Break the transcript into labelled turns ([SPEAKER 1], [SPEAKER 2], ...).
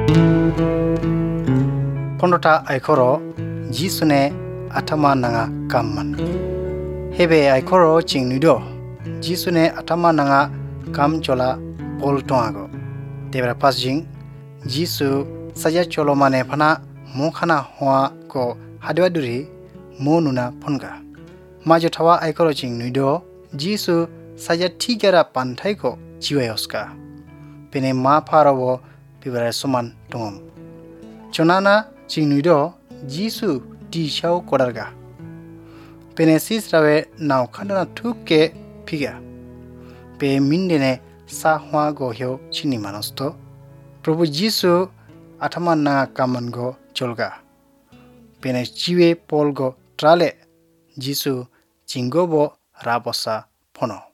[SPEAKER 1] Pondota aikoro Jisune atama nanga kamman. Hebe aikoro chingnudo Jisune atama nanga kam chola pol toago. Debra pasjing Jisu saja cholo mane phana mokhana hoa ko hadwaduri monuna phonga. Majo thawa aikoro chingnudo Jisu saja tigara panthai ko jiwayoska. Pene ma pharawo pibara soman tongom. Chonana chingnudo Jisu ti shau kodarga. Pene sisrawe nau khandana thukke phiga. Pe mindene sa hwa go hyo chini manosto. Prabhu Jisu atama na kaman go cholga. Pene chiwe pol go trale Jisu chingobo rabosa pono.